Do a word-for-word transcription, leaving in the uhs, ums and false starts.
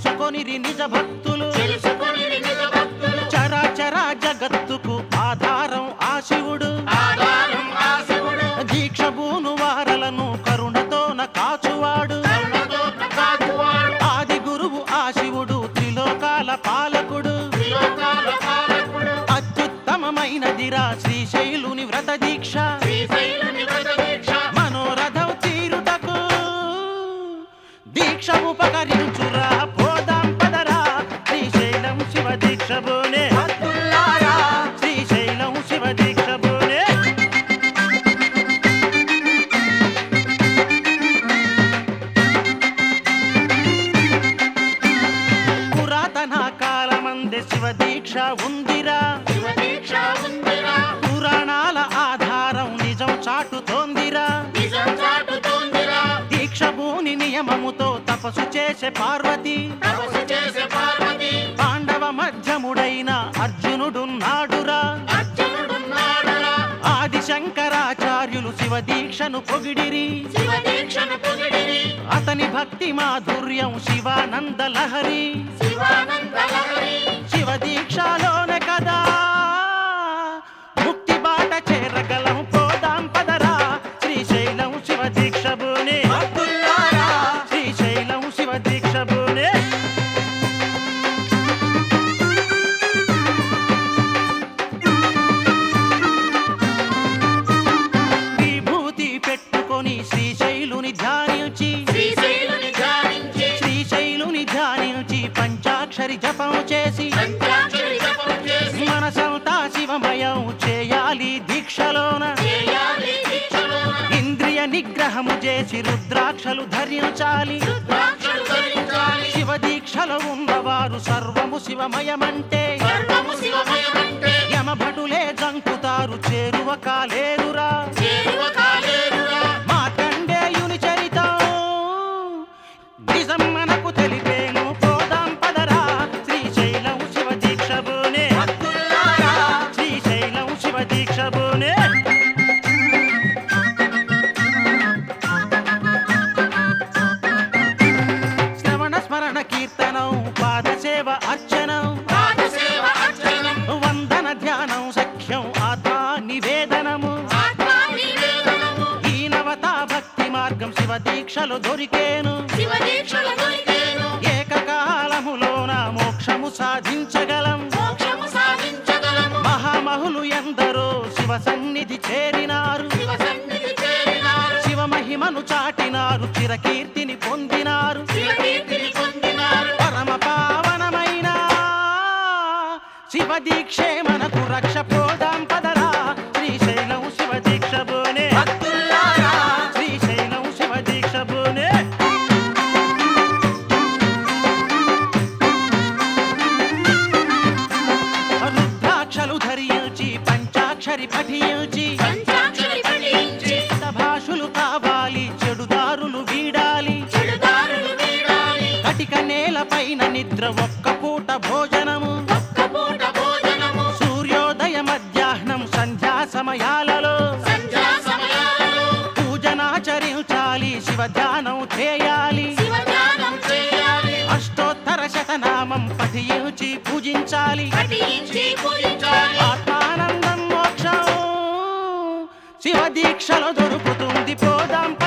తెలుసుకొనిరి నిజ భక్తులు చరాచర జగత్తుకు ఆధారం ఆ శివుడు దీక్ష భూను వారలను కరుణతోన కాచువాడు ఆది గురువు ఆ శివుడు త్రిలోకాల పాలకుడు అత్యుత్తమమైనదిరా శ్రీశైలుని వ్రత దీక్ష మనోరథం తీరుటకు దీక్ష ఉపకరించురా పోదాం పదరా శ్రీశైలం శివ దీక్ష బోనే శ్రీశైలం శివ దీక్ష బోనే పురాతన కాలమందే శివ దీక్ష ఉందిరా పురాణాల ఆధారం నిజం చాటుతోందిరా దీక్ష భూని నియమముతో తపస్సు చేసే పార్వతి పాండవ మధ్యముడైన అర్జునుడున్నాడురా ఆది శంకరాచార్యులు శివ దీక్షను పొగిడిరి అతని భక్తి మాధుర్యం శివానంద లహరి శివ దీక్షలోనే కదా ముక్తి బాట చేరగలం పోదాం పదరా శ్రీశైలం శివ దీక్ష బోనే శ్రీశైలం శివ దీక్ష బోనే విభూతి పెట్టుకొని శ్రీశైలుని ధ్యానించి శ్రీశైలుని ధ్యానించి పంచాక్షరి జపం చేసి మనసంతా శివమయం చేయాలి దీక్షలోన ఇంద్రియ నిగ్రహము చేసి రుద్రాక్షలు ధరించాలి శివ దీక్షలో ఉన్నవారు సర్వము శివమయమంటే యమభటులే జంకుతారు చేరువ కాలేరురా మార్కండేయుని చరితం నిజం మనకు తెలిపేను పోదాం పదరా శ్రీశైలం శివ దీక్ష బోనే శ్రీశైలం శివ దీక్ష బోనే శ్రవణ స్మరణ కీర్తనం పాదసేవ అర్చనం వందన ధ్యానం సఖ్యం ఆత్మా నివేదనము ఈ నవతా భక్తి మార్గం శివ దీక్షలో దొరికేను ఏకకాలములోన మోక్షము సాధించగలం మహామహులు ఎందరో శివ సన్నిధి చేరినారు శివ మహిమను చాటినారు చిరకీర్తిని పొందినారు పరమ పావనమైన శివ దీక్షే మనకు రక్ష పోదాం పదరా శ్రీశైలం శివ దీక్ష బోనే శ్రీశైలం శివ దీక్ష బోనే రుద్రాక్షలు ధరించి పంచాక్షరి పఠించి భాషులు కావాలి చెడుదారులు వీడాలి కటిక నేల పైన నిద్ర ఒక్క పూట భోజనము సూర్యోదయ మధ్యాహ్నం సంధ్యా సమయాలలో పూజనాచరించాలి శివ ధ్యానం చేయాలి అష్టోత్తర శతనామం పఠించి పూజించాలి ఆత్మానందం మోక్షం శివ దీక్షలో దొరుకుతుంది పోదాం